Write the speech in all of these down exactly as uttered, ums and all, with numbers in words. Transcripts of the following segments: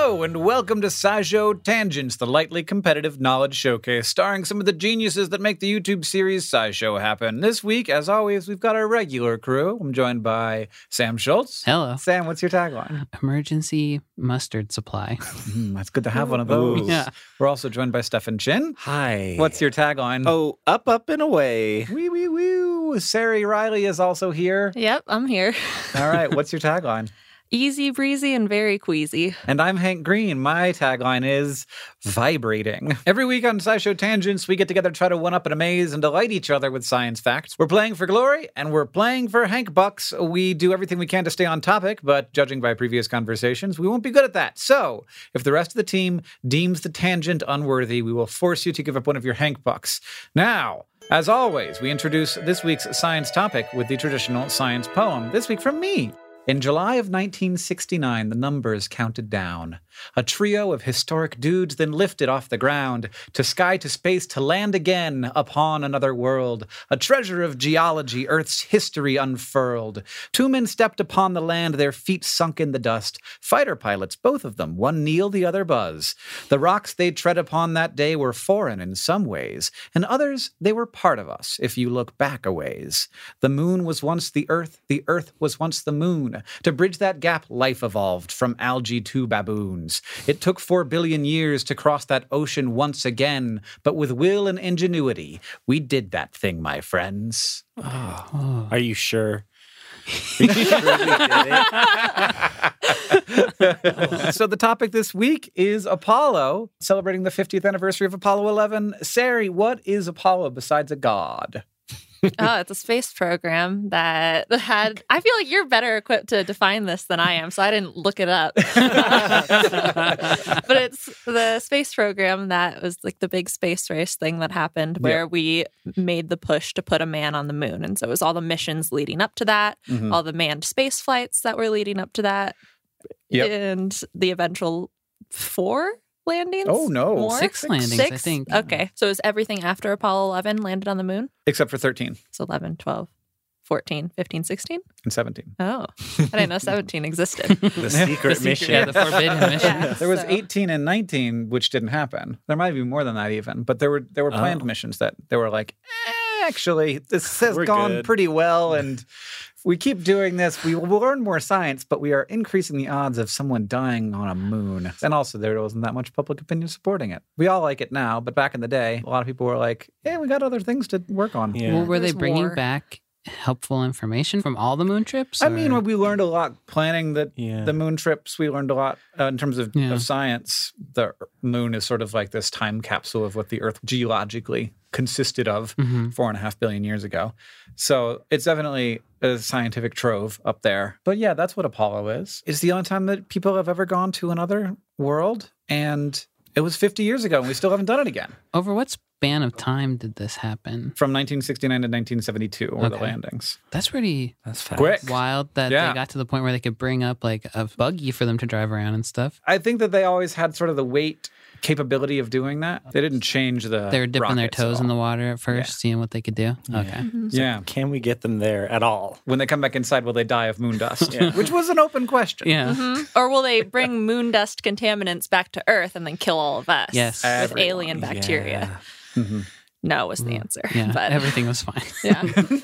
Hello, and welcome to SciShow Tangents, the lightly competitive knowledge showcase, starring some of the geniuses that make the YouTube series SciShow happen. This week, as always, we've got our regular crew. I'm joined by Sam Schultz. Hello. Sam, what's your tagline? Emergency mustard supply. Mm, that's good to have one of those. Ooh. Yeah. We're also joined by Stefan Chin. Hi. What's your tagline? Oh, up, up, and away. Wee, wee, wee. Sari Riley is also here. Yep, I'm here. All right, what's your tagline? Easy breezy and very queasy. And I'm Hank Green. My tagline is vibrating. Every week on SciShow Tangents, we get together to try to one-up and amaze and delight each other with science facts. We're playing for glory, and we're playing for Hank Bucks. We do everything we can to stay on topic, but judging by previous conversations, we won't be good at that. So, if the rest of the team deems the tangent unworthy, we will force you to give up one of your Hank Bucks. Now, as always, we introduce this week's science topic with the traditional science poem. This week from me. In July of nineteen sixty-nine, the numbers counted down. A trio of historic dudes then lifted off the ground, to sky, to space, to land again upon another world. A treasure of geology, Earth's history unfurled. Two men stepped upon the land, their feet sunk in the dust. Fighter pilots, both of them, one kneel, the other buzz. The rocks they tread upon that day were foreign in some ways. In others, they were part of us, if you look back a ways. The moon was once the Earth, the Earth was once the moon. To bridge that gap, life evolved from algae to baboons. It took four billion years to cross that ocean once again, but with will and ingenuity, we did that thing, my friends. Oh, oh. Are you sure? Are you sure we did it? So the topic this week is Apollo, celebrating the fiftieth anniversary of Apollo eleven. Sari, what is Apollo besides a god? Oh, it's a space program that had, I feel like you're better equipped to define this than I am, so I didn't look it up. But it's the space program that was like the big space race thing that happened where yep. we made the push to put a man on the moon. And so it was all the missions leading up to that, mm-hmm. all the manned space flights that were leading up to that, yep. and the eventual four landings? Oh, no. More? Six landings, Six? I think. Okay. So is everything after Apollo eleven landed on the moon? Except for thirteen. So eleven, twelve, fourteen, fifteen, sixteen? And seventeen. Oh. I didn't know seventeen existed. The secret the mission. Secret, yeah, the forbidden mission. Yeah, there was so. eighteen and nineteen, which didn't happen. There might be more than that even. But there were there were planned oh. missions that they were like, eh, actually, this has We're gone good. pretty well, and we keep doing this. We will learn more science, but we are increasing the odds of someone dying on a moon. And also, there wasn't that much public opinion supporting it. We all like it now, but back in the day, a lot of people were like, "Yeah, we got other things to work on." Yeah. Well, were they There's bringing war. back helpful information from all the moon trips? I or- mean, we learned a lot planning the Yeah. the moon trips. We learned a lot uh, in terms of, Yeah. of science. The moon is sort of like this time capsule of what the Earth geologically consisted of Mhm. four and a half billion years ago. So it's definitely a scientific trove up there. But yeah, that's what Apollo is. It's the only time that people have ever gone to another world. And it was fifty years ago, and we still haven't done it again. Over what span of time did this happen? From nineteen sixty-nine to nineteen seventy-two were the Okay. landings. That's pretty That's fast. Quick. wild that Yeah. they got to the point where they could bring up like a buggy for them to drive around and stuff. I think that they always had sort of the weight capability of doing that. They didn't change the They were dipping their rockets at toes in all. the water at first, Yeah. seeing what they could do. Yeah. Okay. So Yeah. Can we get them there at all? When they come back inside, will they die of moon dust? Yeah. Which was an open question. Yeah. Mhm. Or will they bring moon dust contaminants back to Earth and then kill all of us? Yes. With Everyone. alien bacteria. Mhm. No was the answer. Yeah. But Everything was fine. yeah.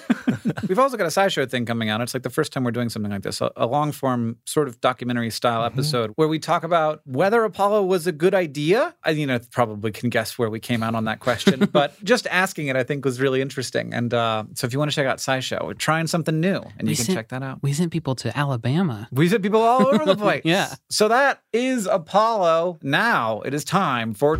We've also got a SciShow thing coming out. It's like the first time we're doing something like this, a, a long-form sort of documentary-style Mm-hmm. episode where we talk about whether Apollo was a good idea. I, you know, probably can guess where we came out on that question, but just asking it, I think, was really interesting. And uh, so if you want to check out SciShow, we're trying something new, and We you can sent- check that out. We sent people to Alabama. We sent people all over the place. Yeah. So that is Apollo. Now it is time for...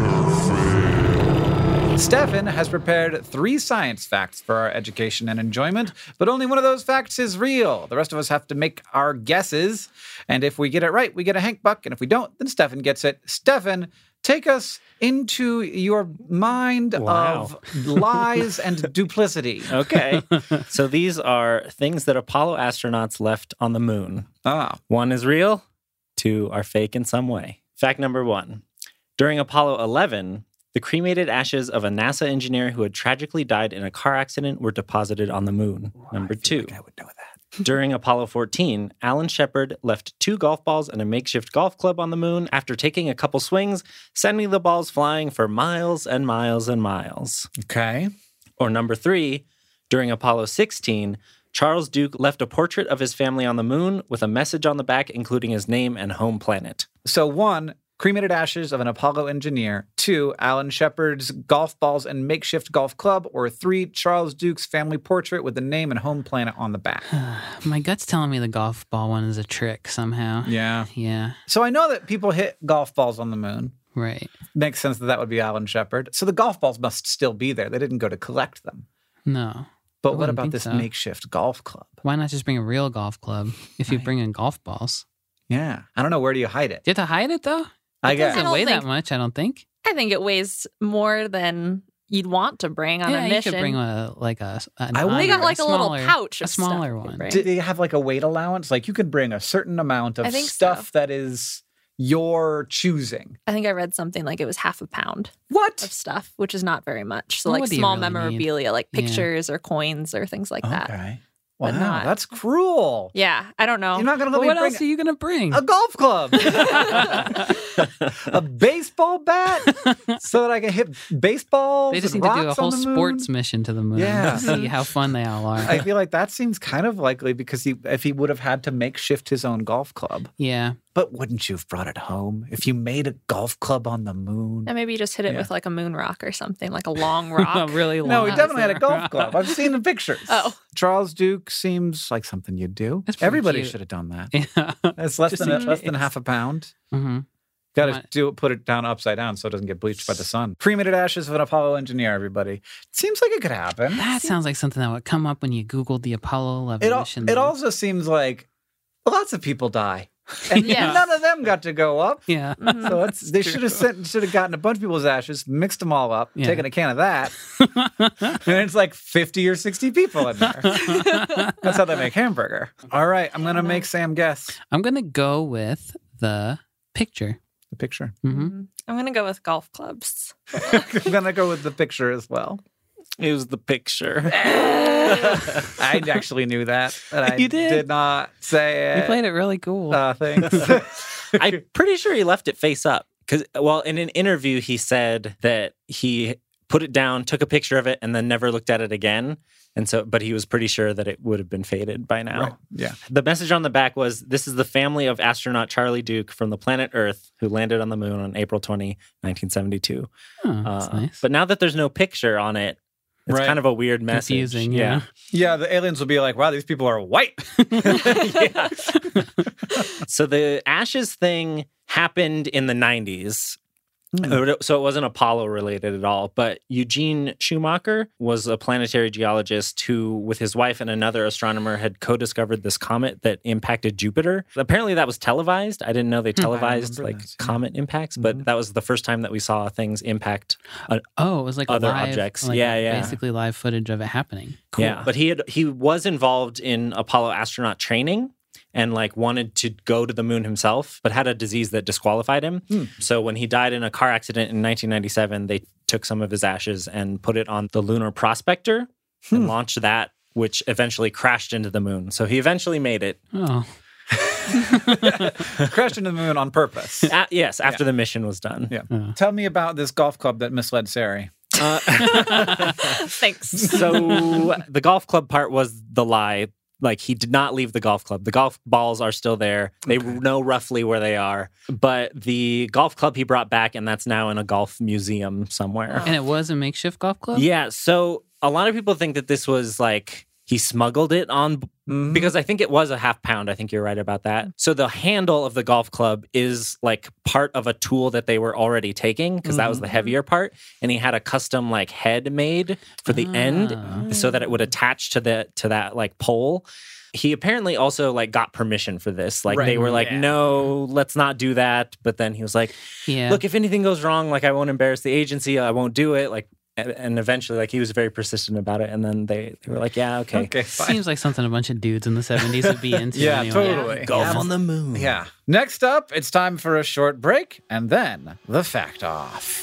Stefan has prepared three science facts for our education and enjoyment, but only one of those facts is real. The rest of us have to make our guesses, and if we get it right, we get a Hank Buck, and if we don't, then Stefan gets it. Stefan, take us into your mind Wow. of lies and duplicity. Okay. So these are things that Apollo astronauts left on the moon. Ah, One is real, two are fake in some way. Fact number one. During Apollo eleven, the cremated ashes of a NASA engineer who had tragically died in a car accident were deposited on the moon. Number two. I would know that. During Apollo fourteen, Alan Shepard left two golf balls and a makeshift golf club on the moon after taking a couple swings, sending the balls flying for miles and miles and miles. Okay. Or number three, during Apollo sixteen, Charles Duke left a portrait of his family on the moon with a message on the back, including his name and home planet. So one, cremated ashes of an Apollo engineer. Two, Alan Shepard's golf balls and makeshift golf club. Or three, Charles Duke's family portrait with the name and home planet on the back. My gut's telling me the golf ball one is a trick somehow. Yeah. Yeah. So I know that people hit golf balls on the moon. Right. Makes sense that that would be Alan Shepard. So the golf balls must still be there. They didn't go to collect them. No. But I what wouldn't about think this so. makeshift golf club? Why not just bring a real golf club if you Right. bring in golf balls? Yeah. I don't know. Where do you hide it? Do you have to hide it, though? I It guess. doesn't don't weigh think- that much, I don't think. I think it weighs more than you'd want to bring on yeah, a you mission. could bring a, like a, an I would- they honor, got like a, little smaller- pouch a of smaller stuff you one. could bring. Do they have like a weight allowance? Like you could bring a certain amount of I think stuff so. that is your choosing. I think I read something like it was half a pound What? of stuff, which is not very much. So Well, like what do you small really need? memorabilia, like Yeah. pictures or coins or things like that. Okay. But Wow, not- that's cruel. Yeah, I don't know. You're not going to Well, let what me else are bring you going to bring? a golf club, a baseball bat, so that I can hit baseballs. They just and need to do a rocks on whole the moon? sports mission to the moon Yeah. to see how fun they all are. I feel like that seems kind of likely because he, if he would have had to makeshift his own golf club. yeah. But wouldn't you have brought it home if you made a golf club on the moon? And maybe you just hit it Yeah. with like a moon rock or something, like a long A rock. really long. No, he definitely had a golf rock. club. I've seen the pictures. Oh. Charles Duke seems like something you'd do. That's pretty Everybody cute. should have done that. Yeah. It's less Just than a, in less than case. half a pound. hmm Got to What? do it, put it down upside down so it doesn't get bleached by the sun. Cremated ashes of an Apollo engineer. Everybody, seems like it could happen. That sounds like something that would come up when you Googled the Apollo eleven It al- mission. it though. also seems like lots of people die, and Yeah. none of them got to go up. Yeah. Mhm. So it's, they should have sent, should have gotten a bunch of people's ashes, mixed them all up, Yeah. taken a can of that, and it's like fifty or sixty people in there. That's how they make hamburger. All right, I'm gonna make Sam guess I'm going to go with the picture. the picture. hmm Mhm. I'm gonna go with golf clubs. I'm gonna go with the picture as well. It was the picture. I actually knew that, and I You did? not say it. You played it really cool. Uh, thanks. I'm pretty sure he left it face up. Because, well, in an interview, he said that he put it down, took a picture of it, and then never looked at it again. And so, but he was pretty sure that it would have been faded by now. Right. Yeah. The message on the back was, "This is the family of astronaut Charlie Duke from the planet Earth who landed on the moon on April twentieth, nineteen seventy-two." Oh, that's Uh, nice. But now that there's no picture on it, it's Right. kind of a weird message. Confusing, yeah. Yeah, the aliens will be like, wow, these people are white. Yeah. So the ashes thing happened in the nineties. Hmm. So it wasn't Apollo related at all. But Eugene Schumacher was a planetary geologist who, with his wife and another astronomer, had co-discovered this comet that impacted Jupiter. Apparently that was televised. I didn't know they televised remember like this, yeah. comet impacts, but Mhm. that was the first time that we saw things impact. Oh, it was like Other live, objects. like Yeah, yeah. Basically live footage of it happening. Yeah. But he had he was involved in Apollo astronaut training and like wanted to go to the moon himself, but had a disease that disqualified him. Hmm. So when he died in a car accident in nineteen ninety-seven, they took some of his ashes and put it on the Lunar Prospector and Hmm. launched that, which eventually crashed into the moon. So he eventually made it. Oh, Crashed into the moon on purpose. A- yes, after the mission was done. Yeah. oh. Tell me about this golf club that misled Sari. Uh, Thanks. so the golf club part was the lie. Like he did not leave the golf club. The golf balls are still there. They Okay. know roughly where they are. But the golf club he brought back, and that's now in a golf museum somewhere. And it was a makeshift golf club? Yeah. So a lot of people think that this was like he smuggled it on Mhm. because I think it was a half pound. I think you're right about that. So the handle of the golf club is like part of a tool that they were already taking because that was the Mhm. heavier part. And he had a custom like head made for the end Ah. so that it would attach to the to that like pole. He apparently also like got permission for this. Like Right, they were like, yeah. no, let's not do that. But then he was like, Yeah. look, if anything goes wrong, like I won't embarrass the agency. I won't do it. Like, and- and eventually, like he was very persistent about it. And then they, they were like, yeah, okay. Okay, fine. Seems like something a bunch of dudes in the seventies would be into. Yeah, anyway. totally. Golf Yeah. on the moon. Yeah. Next up, it's time for a short break and then the fact off.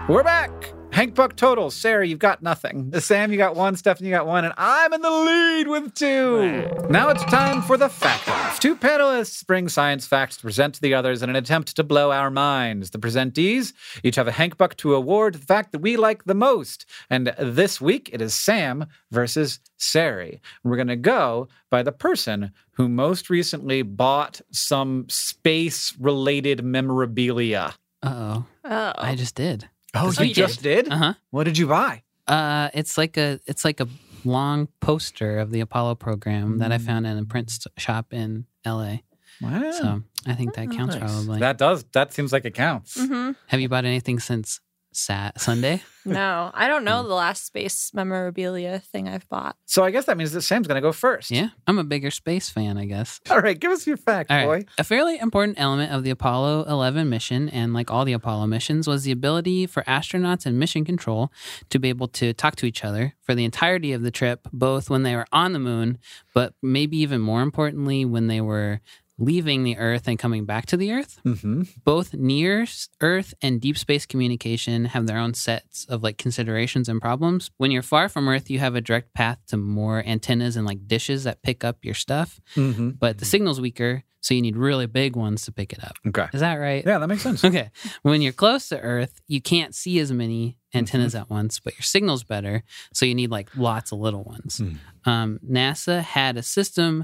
We're back. Hank Buck total. Sarah, you've got nothing. Sam, you got one. Stephanie, you got one. And I'm in the lead with two. Now it's time for the fact off. Two panelists bring science facts to present to the others in an attempt to blow our minds. The presentees each have a Hank Buck to award the fact that we like the most. And this week, it is Sam versus Sari. We're going to go by the person who most recently bought some space-related memorabilia. Uh-oh. Oh. I just did. Oh, So you you just did? Uh-huh. What did you buy? Uh, it's like a it's like a long poster of the Apollo program that I found in a print st- shop in L A. Wow. So I think that counts nice. probably. That does. That seems like it counts. Mm-hmm. Have you bought anything since Sat Sunday? No, I don't know the last space memorabilia thing I've bought. So I guess that means that Sam's going to go first. Yeah, I'm a bigger space fan, I guess. All right, give us your fact, All boy. right. A fairly important element of the Apollo eleven mission, and like all the Apollo missions, was the ability for astronauts and mission control to be able to talk to each other for the entirety of the trip, both when they were on the moon, but maybe even more importantly, when they were leaving the Earth and coming back to the Earth. Mm-hmm. Both near Earth and deep space communication have their own sets of like considerations and problems. When you're far from Earth, you have a direct path to more antennas and like dishes that pick up your stuff, Mm-hmm. but the signal's weaker, so you need really big ones to pick it up. Okay. Is that right? Yeah, that makes sense. Okay. When you're close to Earth, you can't see as many antennas at once, but your signal's better, so you need like lots of little ones. Mm. Um, NASA had a system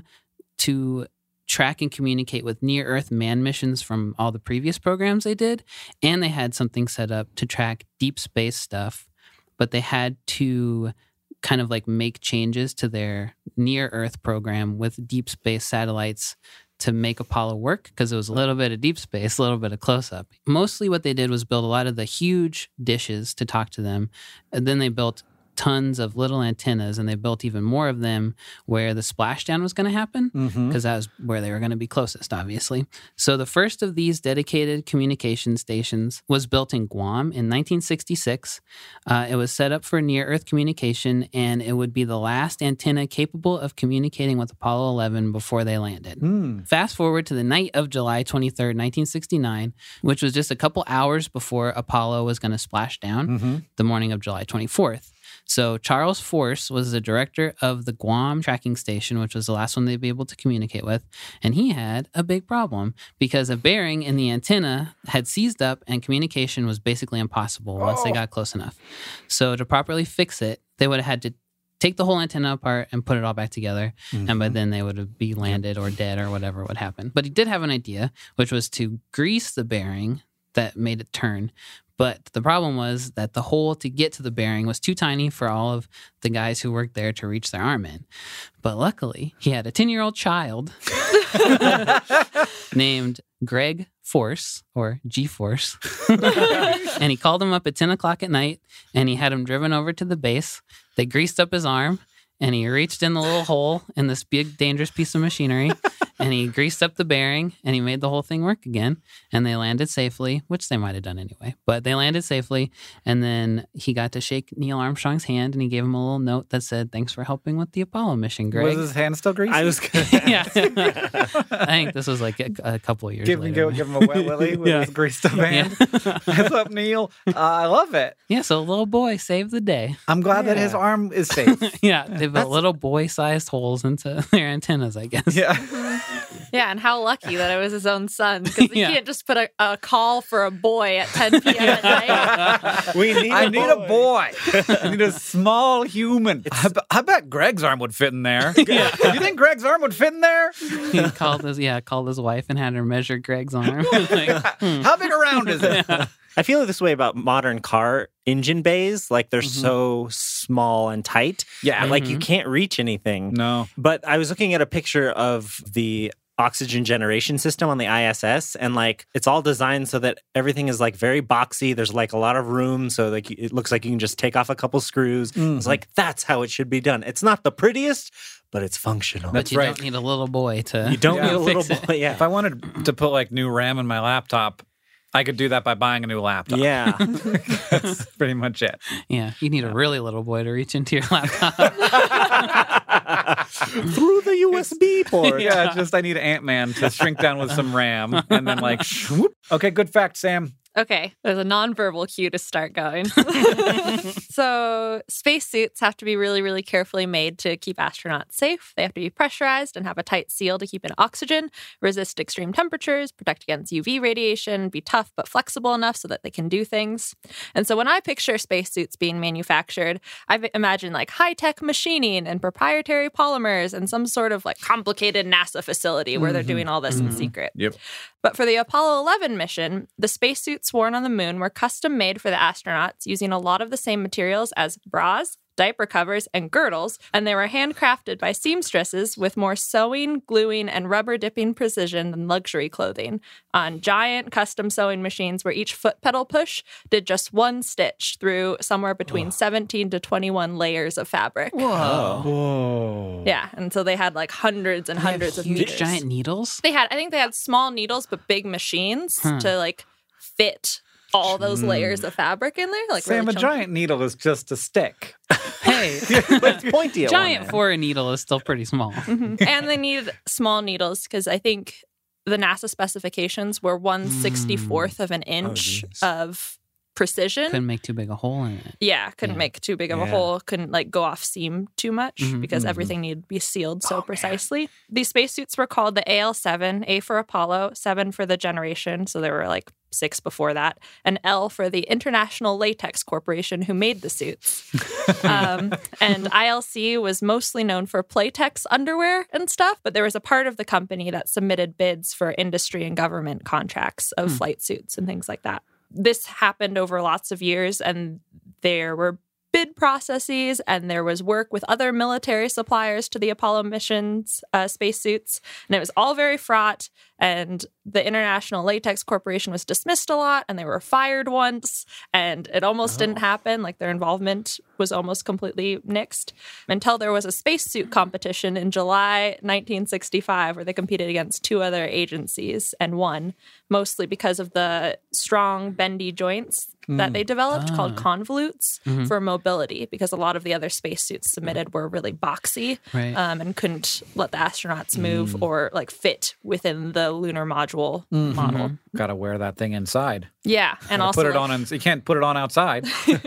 to track and communicate with near-Earth manned missions from all the previous programs they did, and they had something set up to track deep space stuff, but they had to kind of like make changes to their near-Earth program with deep space satellites to make Apollo work, because it was a little bit of deep space, a little bit of close-up. Mostly what they did was build a lot of the huge dishes to talk to them, and then they built tons of little antennas, and they built even more of them where the splashdown was going to happen, because Mm-hmm. that was where they were going to be closest, obviously. So the first of these dedicated communication stations was built in Guam in nineteen sixty-six. Uh, it was set up for near-Earth communication, and it would be the last antenna capable of communicating with Apollo eleven before they landed. Mm. Fast forward to the night of July twenty-third, nineteen sixty-nine, which was just a couple hours before Apollo was going to splash down, Mm-hmm. the morning of July twenty-fourth. So Charles Force was the director of the Guam tracking station, which was the last one they'd be able to communicate with. And he had a big problem because a bearing in the antenna had seized up and communication was basically impossible once they got close enough. So to properly fix it, they would have had to take the whole antenna apart and put it all back together. Mm-hmm. And by then they would be landed or dead or whatever would happen. But he did have an idea, which was to grease the bearing that made it turn. But the problem was that the hole to get to the bearing was too tiny for all of the guys who worked there to reach their arm in. But luckily, he had a ten-year-old child named Greg Force, or G-Force. And he called him up at ten o'clock at night, and he had him driven over to the base. They greased up his arm, and he reached in the little hole in this big, dangerous piece of machinery, and he greased up the bearing, and he made the whole thing work again. And they landed safely, which they might have done anyway. But they landed safely, and then he got to shake Neil Armstrong's hand, and he gave him a little note that said, "Thanks for helping with the Apollo mission, Greg." Was his hand still greasy? I was gonna Yeah. I think this was like a, a couple of years Give him, later. give, give him a wet willy with Yeah. his greased up hand. Yeah. What's up, Neil? Uh, I love it. Yeah, so a little boy saved the day. I'm glad that Yeah. his arm is safe. Yeah, they built little boy-sized holes into their antennas, I guess. Yeah. Yeah, and how lucky that it was his own son, because he Yeah. can't just put a, a call for a boy at ten p.m. at night. we need I a need boy. a boy. I need a small human. I, be- I bet Greg's arm would fit in there. Yeah. Do you think Greg's arm would fit in there? He called his yeah called his wife and had her measure Greg's arm. Like, hmm. How big around is it? I feel this way about modern car engine bays. Like they're so small and tight. Yeah. Like you can't reach anything. No. But I was looking at a picture of the oxygen generation system on the I S S, and like it's all designed so that everything is like very boxy. There's like a lot of room, so like it looks like you can just take off a couple screws. Mm-hmm. It's like that's how it should be done. It's not the prettiest, but it's functional. But you right. don't need a little boy to. you don't Yeah. need a little Fix it. boy. Yeah. If I wanted to put like new RAM in my laptop, I could do that by buying a new laptop. Yeah. That's pretty much it. Yeah, you need a really little boy to reach into your laptop. Through the U S B port. Yeah, just I need Ant-Man to shrink down with some RAM and then like, swoop. Okay, good fact, Sam. Okay, there's a nonverbal cue to start going. So spacesuits have to be really, really carefully made to keep astronauts safe. They have to be pressurized and have a tight seal to keep in oxygen, resist extreme temperatures, protect against U V radiation, be tough but flexible enough so that they can do things. And so when I picture spacesuits being manufactured, I imagine like high-tech machining and proprietary polymers and some sort of like complicated NASA facility where mm-hmm. they're doing all this mm-hmm. in secret. Yep. But for the Apollo eleven mission, the spacesuits worn on the moon were custom made for the astronauts using a lot of the same materials as bras, diaper covers, and girdles, and they were handcrafted by seamstresses with more sewing, gluing, and rubber dipping precision than luxury clothing on giant custom sewing machines where each foot pedal push did just one stitch through somewhere between Whoa. seventeen to twenty-one layers of fabric. Whoa. Whoa. Yeah, and so they had like hundreds and they hundreds of huge meters. giant needles? They had, I think they had small needles, but big machines huh. to like fit all those layers of fabric in there. Like Sam, really a giant needle is just a stick. Hey, but it's pointy. Giant for a needle is still pretty small. Mm-hmm. And they needed small needles because I think the NASA specifications were one sixty-fourth of an inch oh, of precision. Couldn't make too big a hole in it. Yeah, couldn't yeah. make too big of a yeah. hole. Couldn't like go off seam too much mm-hmm, because mm-hmm. everything needed to be sealed so oh, precisely. Man. These spacesuits were called the A L seven, A for Apollo, seven for the generation. So there were like six before that, and L for the International Latex Corporation who made the suits. um, and I L C was mostly known for Playtex underwear and stuff, but there was a part of the company that submitted bids for industry and government contracts of hmm. flight suits and things like that. This happened over lots of years, and there were bid processes, and there was work with other military suppliers to the Apollo missions, uh, spacesuits, and it was all very fraught. And the International Latex Corporation was dismissed a lot, and they were fired once, and it almost oh. didn't happen. Like their involvement was almost completely nixed until there was a spacesuit competition in July nineteen sixty-five where they competed against two other agencies and won, mostly because of the strong bendy joints mm. that they developed ah. called convolutes mm-hmm. for mobility, because a lot of the other spacesuits submitted were really boxy right. um, and couldn't let the astronauts move mm. or like fit within the lunar module mm-hmm. model. Got to wear that thing inside. Yeah, and also put it like, on. In, you can't put it on outside.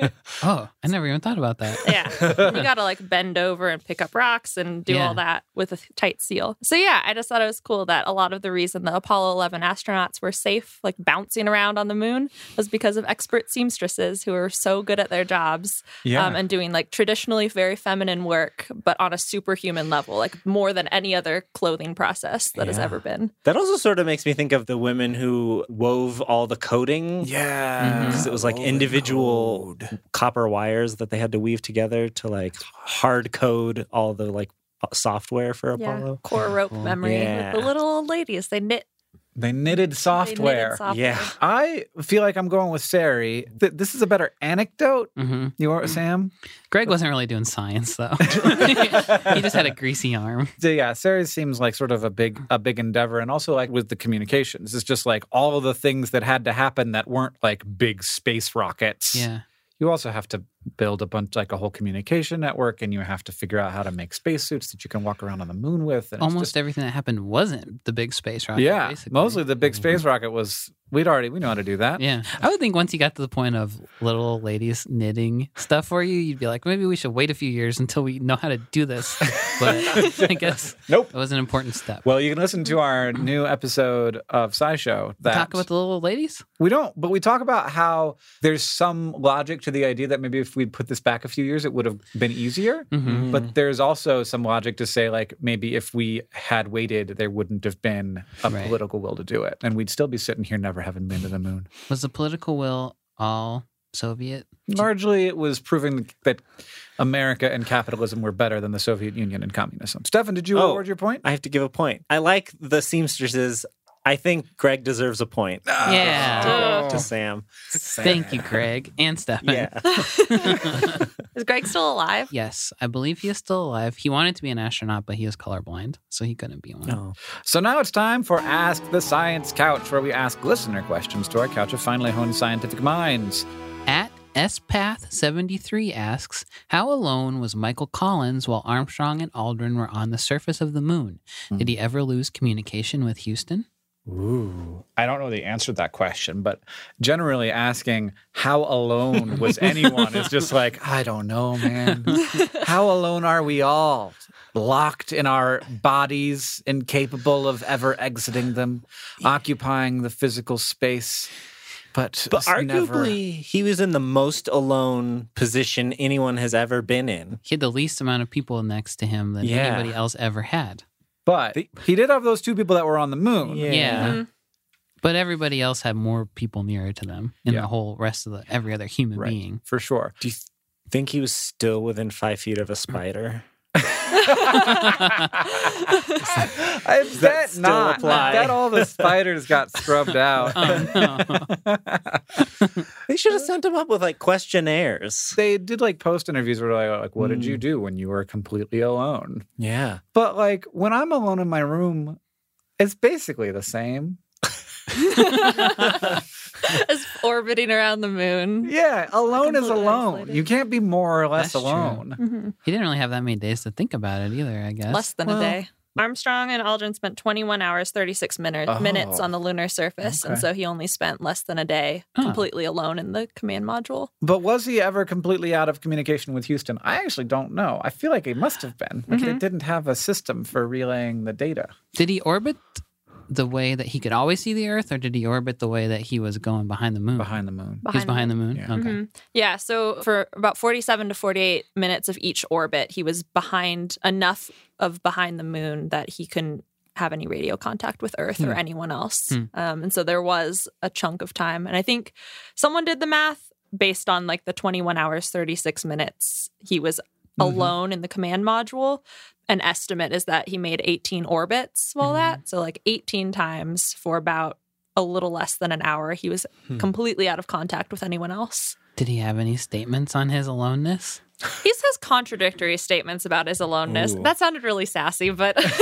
Oh, I never even thought about that. Yeah, you got to like bend over and pick up rocks and do yeah. all that with a tight seal. So yeah, I just thought it was cool that a lot of the reason the Apollo eleven astronauts were safe, like bouncing around on the moon, was because of expert seamstresses who were so good at their jobs yeah. um, and doing like traditionally very feminine work, but on a superhuman level, like more than any other clothing process that yeah. has ever been. That also sort of makes me think of the women who wove all the coding. Yeah. Because mm-hmm. it was like Woven individual code. copper wires that they had to weave together to like hard code all the like software for yeah. Apollo. Core rope memory. Yeah. With the little old ladies, they knit. They knitted software. They knitted software. Yeah. I feel like I'm going with Sari. Th- this is a better anecdote. Mm-hmm. You are, Sam? Greg wasn't really doing science, though. He just had a greasy arm. So yeah, Sari seems like sort of a big a big endeavor. And also like with the communications, it's just like all of the things that had to happen that weren't like big space rockets. Yeah. You also have to build a bunch, like a whole communication network, and you have to figure out how to make spacesuits that you can walk around on the moon with. And almost just, everything that happened wasn't the big space rocket. Yeah, basically. Mostly the big space rocket was, we'd already, we know how to do that. Yeah. I would think once you got to the point of little old ladies knitting stuff for you, you'd be like, maybe we should wait a few years until we know how to do this. But I guess nope. it was an important step. Well, you can listen to our new episode of SciShow. That talk about the little old ladies? We don't, but we talk about how there's some logic to the idea that maybe if we'd put this back a few years, it would have been easier. Mm-hmm. But there's also some logic to say, like, maybe if we had waited, there wouldn't have been a right. political will to do it. And we'd still be sitting here never having been to the moon. Was the political will all Soviet? Largely, it was proving that America and capitalism were better than the Soviet Union and communism. Stefan, did you oh, award your point? I have to give a point. I like the seamstresses. I think Greg deserves a point. Yeah. To, to Sam. Thank you, Greg. And Stefan. Yeah. Is Greg still alive? Yes, I believe he is still alive. He wanted to be an astronaut, but he is colorblind, so he couldn't be one. Oh. So now it's time for Ask the Science Couch, where we ask listener questions to our couch of finely honed scientific minds. At S Path seventy-three asks, how alone was Michael Collins while Armstrong and Aldrin were on the surface of the moon? Mm. Did he ever lose communication with Houston? Ooh. I don't know the answer to that question, but generally asking how alone was anyone is just like, I don't know, man. How alone are we all? Locked in our bodies, incapable of ever exiting them, occupying the physical space. But, But arguably, never... he was in the most alone position anyone has ever been in. He had the least amount of people next to him than Yeah. anybody else ever had. But he did have those two people that were on the moon. Yeah. Yeah. Mhm. But everybody else had more people nearer to them in Yeah. the whole rest of the every other human Right. being. For sure. Do you th- think he was still within five feet of a spider? I that bet still not. apply? I bet all the spiders got scrubbed out. Oh, no. They should have sent him up with like questionnaires. They did like post interviews where they're like, what did Mm. you do when you were completely alone? Yeah. But like when I'm alone in my room, it's basically the same. As orbiting around the moon. Yeah, alone is Completely alone. isolated. You can't be more or less That's true. alone. Mhm. He didn't really have that many days to think about it either, I guess. Less than Well- a day. Armstrong and Aldrin spent twenty-one hours, thirty-six minute, Oh. minutes on the lunar surface. And Okay. so he only spent less than a day Huh. completely alone in the command module. But was he ever completely out of communication with Houston? I actually don't know. I feel like he must have been. Like Mm-hmm. they didn't have a system for relaying the data. Did he orbit the way that he could always see the Earth, or did he orbit the way that he was going behind the moon? Behind the moon. He's behind the moon? Yeah. Okay. Mhm. Yeah, so for about forty-seven to forty-eight minutes of each orbit, he was behind enough of behind the moon that he couldn't have any radio contact with Earth or anyone else. Hmm. Um, and so there was a chunk of time. And I think someone did the math based on like the twenty-one hours, thirty-six minutes he was alone in the command module. An estimate is that he made eighteen orbits while that. So like eighteen times for about a little less than an hour, he was completely out of contact with anyone else. Did he have any statements on his aloneness? He says contradictory statements about his aloneness. Ooh. That sounded really sassy, but he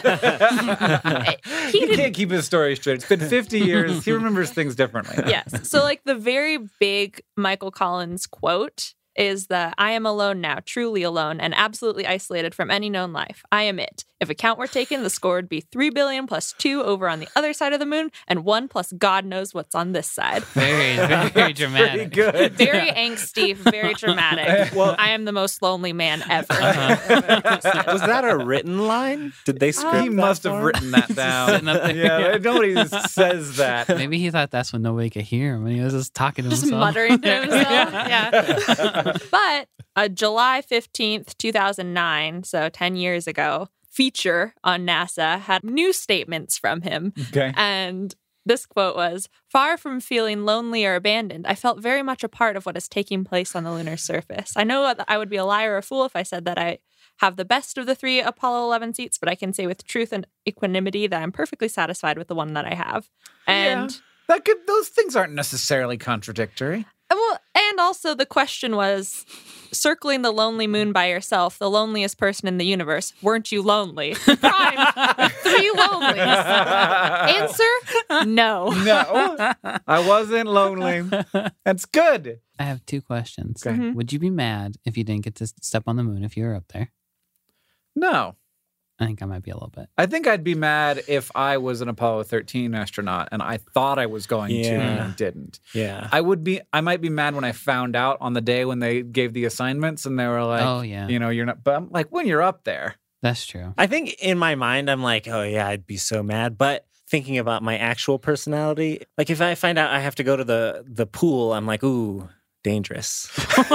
He didn't. can't keep his story straight. It's been fifty years. He remembers things differently. Yes. So, like, the very big Michael Collins quote is that I am alone now, truly alone, and absolutely isolated from any known life. I am it. If a count were taken, the score would be three billion plus two over on the other side of the moon, and one plus God knows what's on this side. Very, very Pretty dramatic. good. Very angsty, very dramatic. Well, I am the most lonely man ever. Was that a written line? Did they script He that must have for him? written that down. Sitting up there. Yeah, nobody says that. Maybe he thought that's when nobody could hear him, and he was just talking to Just himself. muttering to himself. Yeah. But a July fifteenth, two thousand nine, so ten years ago, feature on NASA had new statements from him. Okay. And this quote was, "Far from feeling lonely or abandoned, I felt very much a part of what is taking place on the lunar surface. I know that I would be a liar or a fool if I said that I have the best of the three Apollo eleven seats, but I can say with truth and equanimity that I'm perfectly satisfied with the one that I have." And Yeah. That could, those things aren't necessarily contradictory. well, and also the question was, circling the lonely moon by yourself, the loneliest person in the universe, weren't you lonely? Prime, three lonelies. Answer, no. No, I wasn't lonely. That's good. I have two questions. Okay. Mhm. Would you be mad if you didn't get to step on the moon if you were up there? No. I think I might be a little bit. I think I'd be mad if I was an Apollo thirteen astronaut and I thought I was going to Yeah. and didn't. Yeah. I would be, I might be mad when I found out on the day when they gave the assignments and they were like, Oh, yeah. you know, you're not, but I'm like, when you're up there. That's true. I think in my mind, I'm like, oh, yeah, I'd be so mad. But thinking about my actual personality, like if I find out I have to go to the, the pool, I'm like, ooh, dangerous.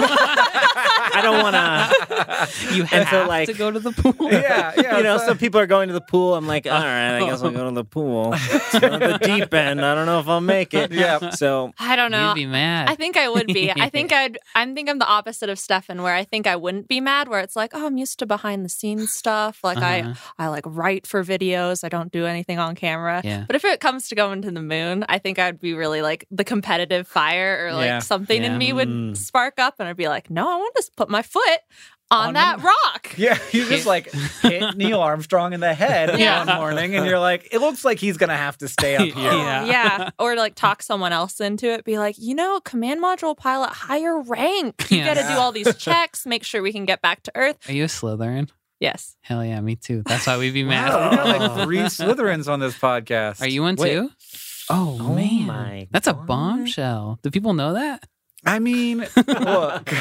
I don't want to. You And have so, like- to go to the pool. Yeah, yeah. You know, so- some people are going to the pool. I'm like, all right, I guess I'll go to the pool. It's not the deep end. I don't know if I'll make it. Yeah. So I don't know. You'd be mad. I think I would be. I think I'd. I think I'm the opposite of Stefan, where I think I wouldn't be mad. Where it's like, oh, I'm used to behind the scenes stuff. Like Uh-huh. I, I like write for videos. I don't do anything on camera. Yeah. But if it comes to going to the moon, I think I'd be really like the competitive fire, or like Yeah. something Yeah. in me would Mm. spark up, and I'd be like, no, I want to put my foot on, On that the- rock. Yeah, you just like hit Neil Armstrong in the head Yeah. one morning, and you're like, it looks like he's gonna have to stay up here. Yeah. Yeah. Or like talk someone else into it. Be like, you know, command module pilot, higher rank. You Yeah. got to do all these checks, make sure we can get back to Earth. Are you a Slytherin? Yes. Hell yeah, me too. That's why we'd be mad. Wow, we got like three Slytherins on this podcast. Are you one Wait. too? Oh, Oh man. my That's a God. bombshell. Do people know that? I mean, look,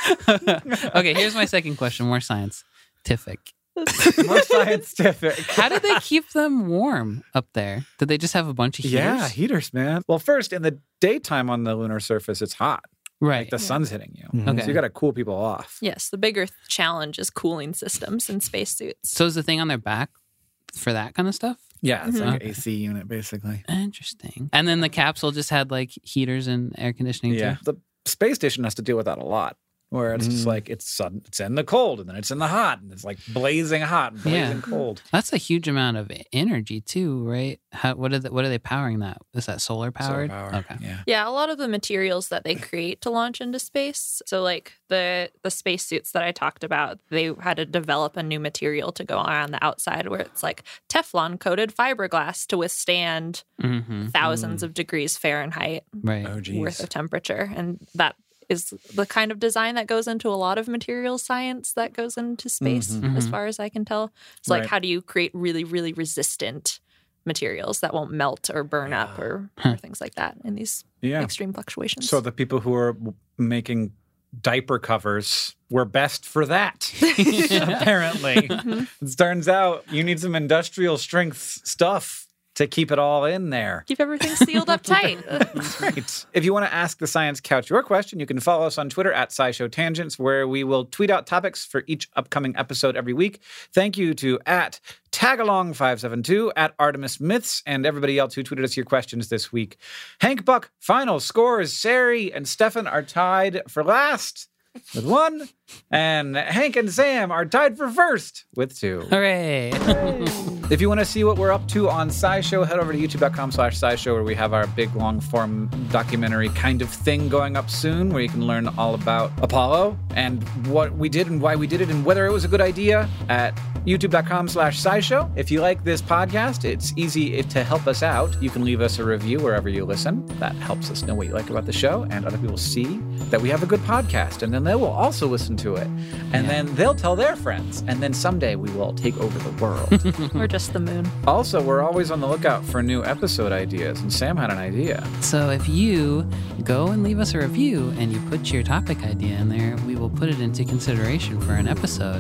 Okay, here's my second question. More scientific. more scientific. How did they keep them warm up there? Did they just have a bunch of heaters? Yeah, heaters, man. Well, first, in the daytime on the lunar surface, it's hot. Right. Like the sun's hitting you. Mhm. Okay. So you got to cool people off. Yes, the bigger challenge is cooling systems in spacesuits. So is the thing on their back for that kind of stuff? Yeah, it's like Okay. an A C unit, basically. Interesting. And then the capsule just had like heaters and air conditioning Yeah. too? The space station has to deal with that a lot. Where it's just Mm. like it's sudden, it's in the cold and then it's in the hot and it's like blazing hot and blazing Yeah. cold. That's a huge amount of energy too, right? How, what are they, what are they powering that? Is that solar powered? Solar power. Okay. Yeah. Yeah, a lot of the materials that they create to launch into space. So like the the spacesuits that I talked about, they had to develop a new material to go on the outside where it's like Teflon coated fiberglass to withstand Mm-hmm. 1000s of degrees Fahrenheit Right. Oh, geez. worth of temperature. And that is the kind of design that goes into a lot of material science that goes into space, Mhm. as far as I can tell. It's like, Right. how do you create really, really resistant materials that won't melt or burn up or, Huh. or things like that in these Yeah. extreme fluctuations? So the people who are w- making diaper covers were best for that. Apparently. It turns out you need some industrial strength stuff to keep it all in there. Keep everything sealed up tight. Right. If you want to ask the Science Couch your question, you can follow us on Twitter at SciShow Tangents, where we will tweet out topics for each upcoming episode every week. Thank you to at Tagalong five seven two, at Artemis Myths, and everybody else who tweeted us your questions this week. Hank Buck, final scores. Sari and Stefan are tied for last with one, and Hank and Sam are tied for first with two. Hooray. If you want to see what we're up to on SciShow, head over to youtube.com slash SciShow, where we have our big long-form documentary kind of thing going up soon, where you can learn all about Apollo and what we did and why we did it and whether it was a good idea at youtube.com slash SciShow. If you like this podcast, it's easy to help us out. You can leave us a review wherever you listen. That helps us know what you like about the show, and other people see that we have a good podcast, and then they will also listen to it. And Yeah. then they'll tell their friends, and then someday we will take over the world. Or just the moon. Also, we're always on the lookout for new episode ideas, and Sam had an idea. So if you go and leave us a review and you put your topic idea in there, we will put it into consideration for an episode.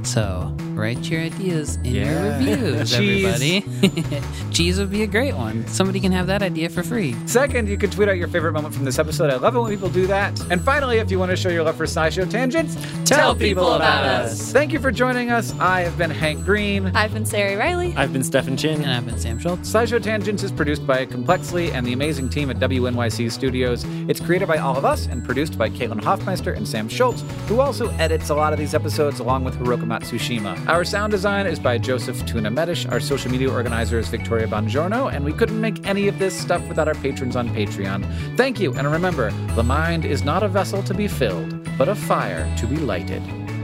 So write your ideas in Yeah. your reviews, Cheese. everybody. Cheese would be a great one. Somebody can have that idea for free. Second, you can tweet out your favorite moment from this episode. I love it when people do that. And finally, if you want to show your love for SciShow Tangents, Tell people about us. Thank you for joining us. I have been Hank Green. I've been Sari Riley. I've been Stefan Chin. And I've been Sam Schultz. SciShow Tangents is produced by Complexly and the amazing team at W N Y C Studios. It's created by all of us and produced by Caitlin Hoffmeister and Sam Schultz, who also edits a lot of these episodes along with Hiroka Matsushima. Our sound design is by Joseph Tuna Medish. Our social media organizer is Victoria Bongiorno, and we couldn't make any of this stuff without our patrons on Patreon. Thank you, and remember, the mind is not a vessel to be filled, but a fire to be lighted.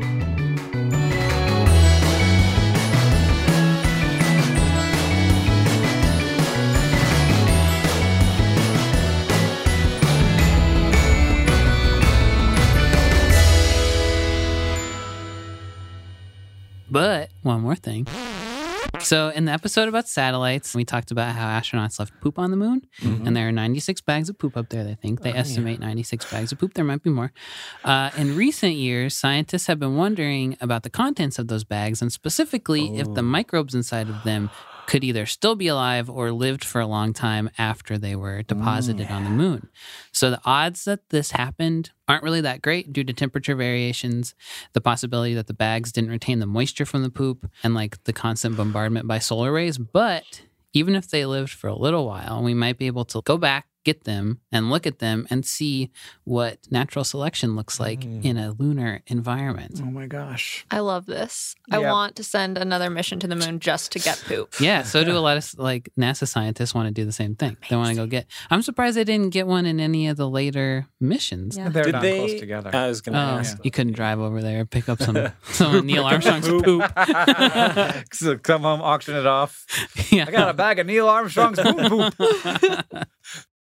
But one more thing. So in the episode about satellites, we talked about how astronauts left poop on the moon, and there are ninety-six bags of poop up there, they think. They estimate ninety-six bags of poop. There might be more. Uh, in recent years, scientists have been wondering about the contents of those bags, and specifically if the microbes inside of them could either still be alive or lived for a long time after they were deposited on the moon. So the odds that this happened aren't really that great due to temperature variations, the possibility that the bags didn't retain the moisture from the poop, and like the constant bombardment by solar rays. But even if they lived for a little while, we might be able to go back, get them, and look at them and see what natural selection looks like in a lunar environment. Oh my gosh. I love this. I Yeah. want to send another mission to the moon just to get poop. Yeah, so do a lot of like NASA scientists want to do the same thing. They want to go get. I'm surprised they didn't get one in any of the later missions. Yeah. They're Did not they? close together. I was going to Oh, ask. you couldn't drive over there, pick up some some of Neil Armstrong's poop. So come home, auction it off. Yeah. I got a bag of Neil Armstrong's poop poop.